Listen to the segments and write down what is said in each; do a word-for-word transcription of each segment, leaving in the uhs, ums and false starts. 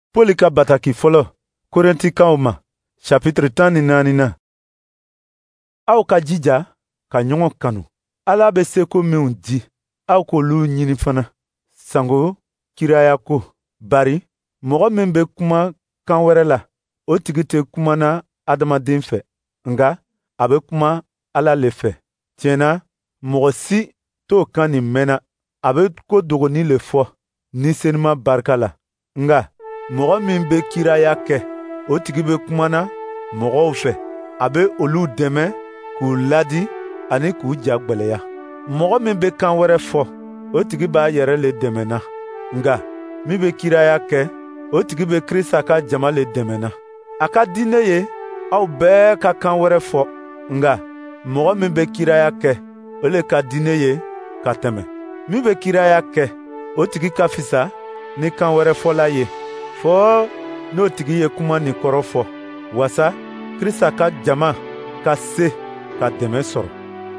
Poli ka bataki fɔlɔ Korintikaw ma chapitre tan ni naani na. Aw ka jija ka ɲɔgɔn kanu. Ala bɛ seko minw di aw k'olu ɲini fana. Sango kiraya ko. Bari mɔgɔ min bɛ kuma kan wɛrɛ la, o tigi tɛ kuma na adamaden fɛ, nka a bɛ kuma Ala le fɛ. Tiɲɛna, mɔgɔ si t'o kan nin mɛnna. A bɛ ko dogoni le fɔ ni senima barika la. Nka mɔgɔ min bɛ kiraya kɛ, o tigi bɛ kuma na mɔgɔw fɛ. A bɛ olu dɛmɛ k'u ladi ani k'u jagwɛlɛya. Mɔgɔ min bɛ kan wɛrɛ fɔ, o tigi b'a yɛrɛ le dɛmɛna. Nka min bɛ kiraya kɛ, o tigi bɛ Kirista ka jama le dɛmɛna. A ka di ne ye aw bɛɛ ka kan wɛrɛ fɔ, nka mɔgɔ min bɛ kiraya kɛ, o le ka di ne ye ka tɛmɛ. Min bɛ kiraya kɛ, o tigi ka fisa ni kan wɛrɛ fɔla ye, fɔ n'o tigi ye kuma nin kɔrɔ fɔ, wasa Kirista ka jama ka se ka dɛmɛ sɔrɔ.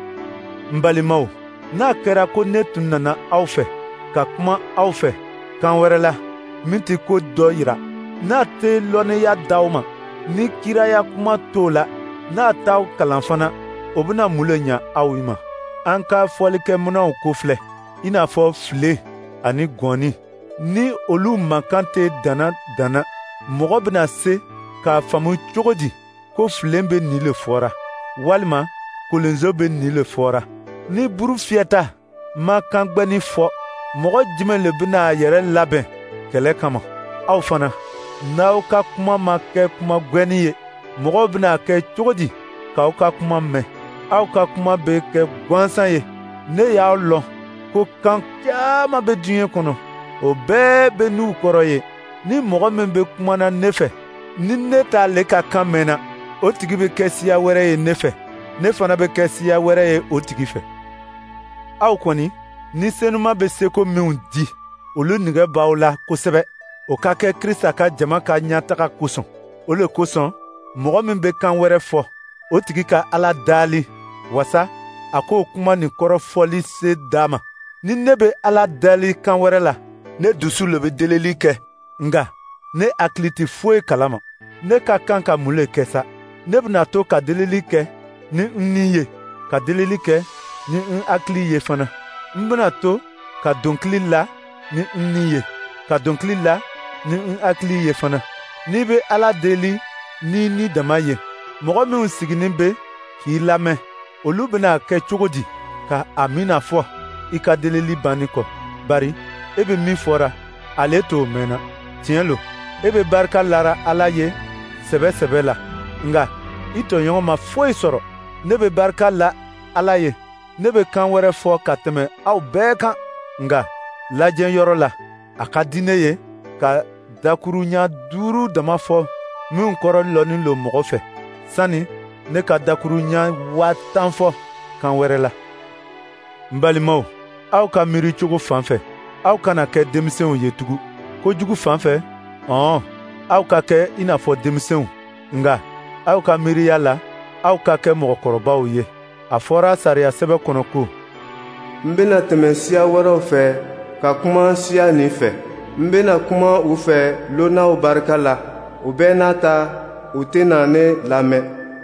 N balimaw, n'a kɛra ko ne tun nana aw fɛ ka kuma aw fɛ kan wɛrɛ la min tɛ ko dɔ yira, n'a tɛ lɔnniya d'aw ma, ni kiraya kuma t'o la, n'a t'aw kalan fana, o bɛna mun le ɲa aw ma? An ka fɔlikɛminɛw ko filɛ, i n'a fɔ file ani gɔnni. Ni olu mankan tɛ dana dana, mɔgɔ bɛna se k'a faamu cogo di ko filen bɛ nin le fɔra, walima kolenso bɛ nin le fɔra? Ni buru fiyɛta ma kangwɛni fɔ, mɔgɔ jumɛn le bɛna a yɛrɛ labɛn kɛlɛ kama? Aw fana, n'aw ka kuma ma kɛ kuma gwɛni ye, mɔgɔw bɛna kɛ cogo di k'aw ka kuma mɛn? Aw ka kuma bɛ kɛ gansan ye. Ne y'aw lɔn ko kan caman bɛ diɲɛ kɔnɔ, o bɛɛ bɛ n'u kɔrɔ ye. Ni mɔgɔ min bɛ kumana ne fɛ, ni ne t'ale ka kan mɛnna, o tigi bɛ kɛ siya wɛrɛ ye ne fɛ, ne fana bɛ kɛ siya wɛrɛ ye o tigi fɛ. Aw kɔni, ni senuma bɛ seko minw di, olu nɛgɛ b'aw la kosɛbɛ. O ka kɛ Kirista ka jama ka ɲataga kosɔn. O le kosɔn, mɔgɔ min bɛ kan wɛrɛ fɔ, o tigi ka Ala dali, wasa a k'o kuma nin kɔrɔ fɔli se d'a ma. Ni ne bɛ Ala dali kan wɛrɛ la, ne dusu le bɛ delili kɛ, nka ne hakili tɛ foyi kalama. Ne ka kan ka mun le kɛ sa? Ne bɛna to ka delili kɛ ni n ni ye, ka delili kɛ ni n hakili ye fana. N bɛna to ka dɔnkili la ni n ni ye, ka dɔnkili la ni n hakili ye fana. N'i bɛ Ala deli n'i ni dama ye, mɔgɔ minw siginin bɛ k'i lamɛn, olu bɛna kɛ cogo di ka amina fɔ i ka delili banni kɔ? Bari e bɛ min fɔra, ale t'o mɛnna. Tiɲɛ lo, e bɛ barika lara Ala ye sɛbɛ sɛbɛ la, nka i tɔɲɔgɔn ma foyi sɔrɔ. Ne bɛ barika la Ala ye, ne bɛ kan wɛrɛ fɔ ka tɛmɛ aw bɛɛ kan, nka lajɛnyɔrɔ la, a ka di ne ye ka dakuru ɲa duuru dama fɔ min kɔrɔ lɔnni lo mɔgɔ fɛ, sani ne ka dakuru ɲa waa tan fɔ kan wɛrɛ la. N balimaw, aw ka miiri cogo fan fɛ, aw kana kɛ denmisɛnw ye tugun. Kojugu fan fɛ, ɔn, aw ka kɛ i n'a fɔ denmisɛnw, nka aw ka miiriya la, aw ka kɛ mɔgɔkɔrɔbaw ye. A fɔra sariya sɛbɛ kɔnɔ ko, n bɛna tɛmɛ siya wɛrɛw fɛ ka kuma siya nin fɛ. N bɛna kuma u fɛ lonnaw barika la, u bɛɛ n'a ta u tɛna ne lamɛn.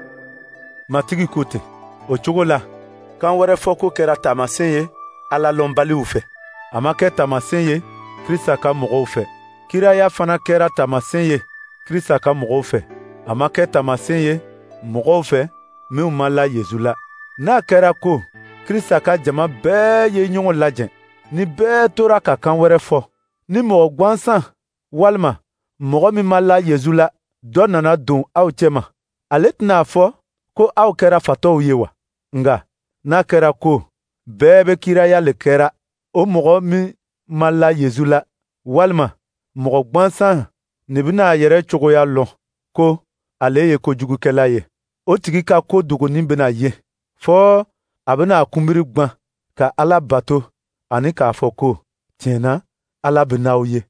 Matigi ko ten. O cogo la, kan wɛrɛ fɔ ko kɛra taamasɛn ye Ala lɔnbaliw fɛ. A ma kɛ taamasɛn ye Kirista ka mɔgɔw fɛ. Kiraya fana kɛra taamasɛn ye Kirista ka mɔgɔw fɛ. A ma kɛ taamasɛn ye mɔgɔw fɛ minw ma la Yezu la. N'a kɛra ko Kirista ka jama bɛɛ ye ɲɔgɔn lajɛ, ni bɛɛ tora ka kan wɛrɛ fɔ, ni mɔgɔ gansan walima mɔgɔ min ma la Yezu la dɔ nana don aw cɛma, ale tɛna fɔ ko aw kɛra fatɔw ye wa? Nka n'a kɛra ko bɛɛ bɛ kiraya le kɛra, o mɔgɔ min ma la Yezu la walima mɔgɔ gansan ne bɛna a yɛrɛ cogoya lɔn ko ale ye kojugukɛla ye. O tigi ka ko dogoni bɛna ye, fɔ a bɛna a kunbiri gwan ka Ala bato ani k'a fɔ ko tiɲɛna Ala bɛ n'aw ye.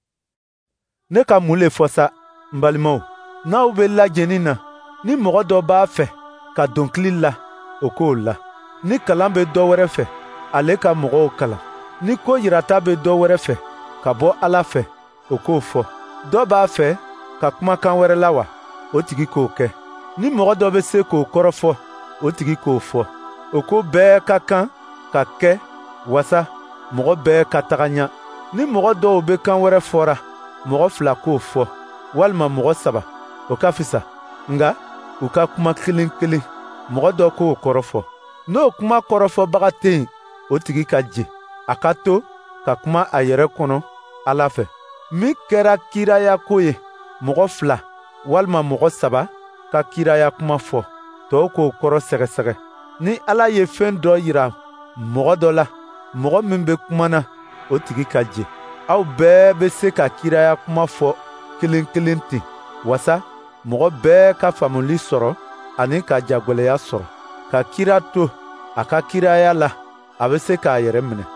Ne ka mun le fɔ sa, n balimaw? N'aw bɛ lajɛnni na, ni mɔgɔ dɔ b'a fɛ ka dɔnkili la, o k'o la. Ni kalan bɛ dɔ wɛrɛ fɛ, ale ka mɔgɔw kalan. Ni ko yirata bɛ dɔ wɛrɛ fɛ ka bɔ Ala fɛ, o k'o fɔ. Dɔ b'a fɛ ka kumakan wɛrɛ la wa, o tigi k'o kɛ. Ni mɔgɔ dɔ bɛ se k'o kɔrɔfɔ, o tigi k'o fɔ. O ko bɛɛ ka kan ka kɛ wasa mɔgɔ bɛɛ ka taga ɲa. Ni mɔgɔ dɔw bɛ kan wɛrɛ fɔra, mɔgɔ fila k'o fɔ, walima mɔgɔ saba, o ka fisa. Nga u ka kuma kelen kelen, mɔgɔ dɔ k'o kɔrɔfɔ. N'o kuma kɔrɔfɔbaga tɛ yen, o tigi ka jɛ. A ka to ka kuma a yɛrɛ kɔnɔ Ala fɛ. Min kɛra kiraya ko ye, mɔgɔ fila walima mɔgɔ saba ka kiraya kuma fɔ, tɔw k'o kɔrɔ sɛgɛsɛgɛ. Ni Ala ye fɛn dɔ yira mɔgɔ dɔ la, mɔgɔ min bɛ kuma na, o tigi ka jɛ. Aw bɛɛ bɛ se ka kiraya kuma fɔ kelen kelen ten, wasa mɔgɔ bɛɛ ka faamuli sɔrɔ ani ka jagwɛlɛya sɔrɔ. Ka kira to a ka kiraya la, a bɛ se k'a yɛrɛ minɛ.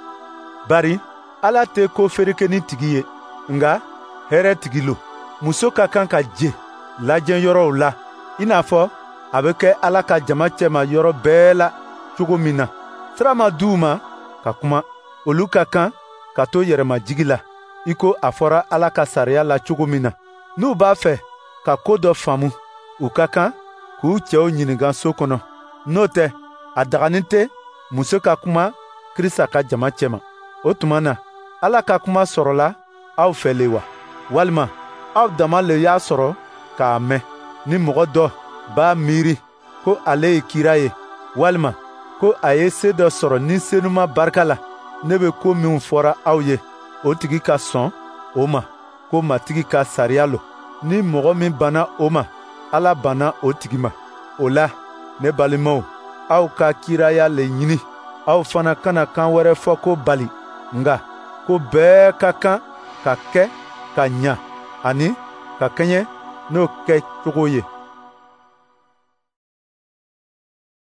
Bari Ala tɛ ko fereke ni tigi ye, nga hɛrɛ tigi lo. Muso ka kan ka jɛ lajɛnyɔrɔw la, i n'a fɔ a bɛ kɛ Ala ka jama cɛma yɔrɔ bɛɛ la cogo min na. Sira ma d'u ma ka kuma. Olu ka kan ka to yɛrɛmajigi la, i ko a fɔra Ala ka sariya la cogo min na. N'u b'a fɛ ka ko dɔ faamu, u ka kan k'u cɛw ɲininka so kɔnɔ. N'o tɛ, a daganin tɛ muso ka kuma Kirista ka jama cɛma. O tuma na, Ala ka kuma sɔrɔla aw fɛ le wa? Walima aw dama le y'a sɔrɔ k'a mɛn? Ni mɔgɔ dɔ b'a miiri ko ale ye kira ye, walima ko a ye se dɔ sɔrɔ ni senuma barika la, ne bɛ ko minw fɔra aw ye, o tigi ka sɔn o ma ko matigi ka sariya lo. Ni mɔgɔ min banna o ma, Ala banna o tigi ma. O la, ne balimaw, aw ka kiraya le ɲini. Aw fana kana kan wɛrɛ fɔ ko bali, nga ko bɛɛ ka kan ka kɛ ka ɲa ani ka kɛɲɛ n'o kɛ cogo ye.